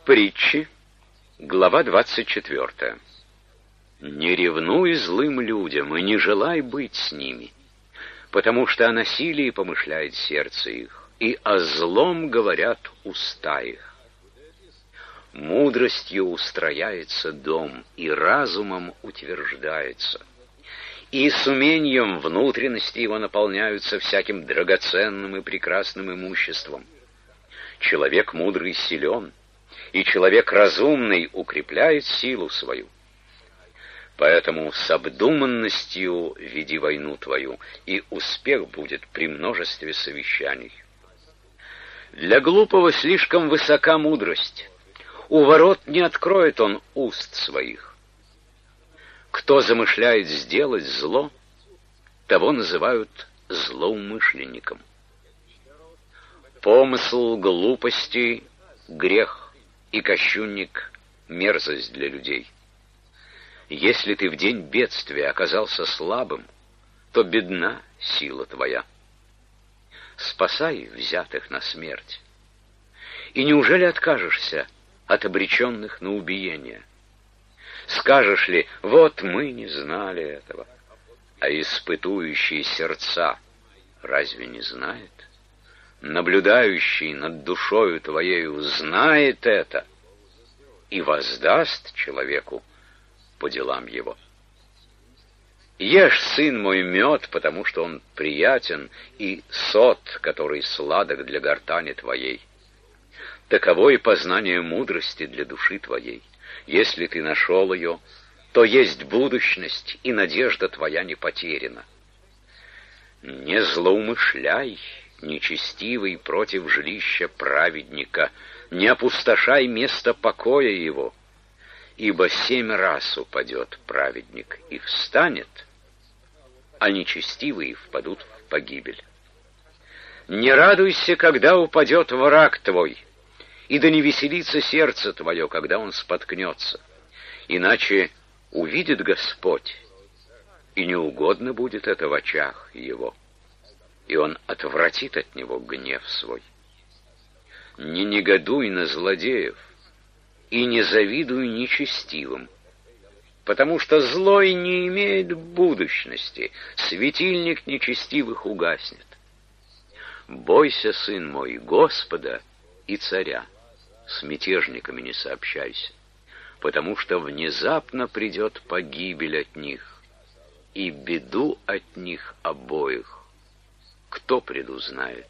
Притчи, глава 24. «Не ревнуй злым людям и не желай быть с ними, потому что о насилии помышляет сердце их, и о злом говорят уста их. Мудростью устрояется дом, и разумом утверждается, и с умением внутренности его наполняются всяким драгоценным и прекрасным имуществом. Человек мудрый силен, и человек разумный укрепляет силу свою. Поэтому с обдуманностью веди войну твою, и успех будет при множестве совещаний. Для глупого слишком высока мудрость, у ворот не откроет он уст своих. Кто замышляет сделать зло, того называют злоумышленником. Помысл глупости — грех, и кощунник — мерзость для людей. Если ты в день бедствия оказался слабым, то бедна сила твоя. Спасай взятых на смерть. И неужели откажешься от обреченных на убиение? Скажешь ли: вот мы не знали этого, а испытующие сердца разве не знает? Наблюдающий над душою твоею знает это и воздаст человеку по делам его. Ешь, сын мой, мед, потому что он приятен, и сот, который сладок для гортани твоей. Таково и познание мудрости для души твоей. Если ты нашел ее, то есть будущность, и надежда твоя не потеряна. Не злоумышляй, нечестивый, против жилища праведника, не опустошай место покоя его, ибо 7 раз упадет праведник и встанет, а нечестивые впадут в погибель. Не радуйся, когда упадет враг твой, и да не веселится сердце твое, когда он споткнется, иначе увидит Господь, и неугодно будет это в очах его, и он отвратит от него гнев свой. Не негодуй на злодеев, и не завидуй нечестивым, потому что злой не имеет будущности, светильник нечестивых угаснет. Бойся, сын мой, Господа и царя, с мятежниками не сообщайся, потому что внезапно придет погибель от них, и беду от них обоих кто предузнает?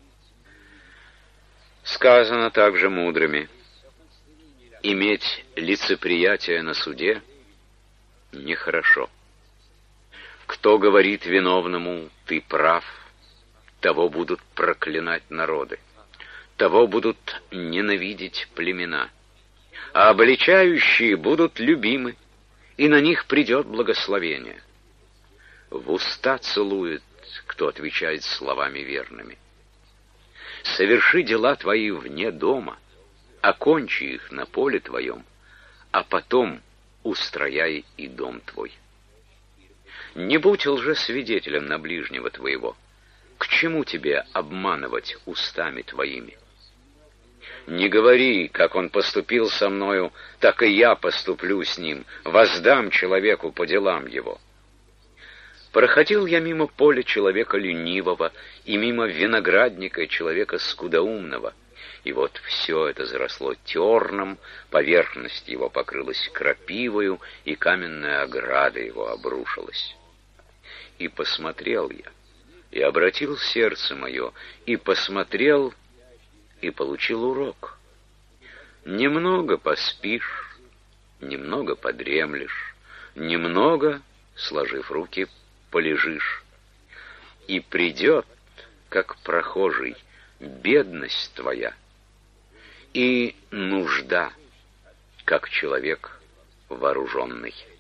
Сказано также мудрыми: иметь лицеприятие на суде нехорошо. Кто говорит виновному: ты прав, того будут проклинать народы, того будут ненавидеть племена, а обличающие будут любимы, и на них придет благословение. В уста целует, кто отвечает словами верными. Соверши дела твои вне дома, окончи их на поле твоем, а потом устрояй и дом твой. Не будь лжесвидетелем на ближнего твоего. К чему тебе обманывать устами твоими? Не говори: как он поступил со мною, так и я поступлю с ним, воздам человеку по делам его. Проходил я мимо поля человека ленивого и мимо виноградника человека скудоумного, и вот все это заросло терном, поверхность его покрылась крапивою, и каменная ограда его обрушилась. И посмотрел я, и обратил сердце мое, и посмотрел, и получил урок. Немного поспишь, немного подремлешь, немного, сложив руки, полежишь, и придет, как прохожий, бедность твоя, и нужда, как человек вооруженный.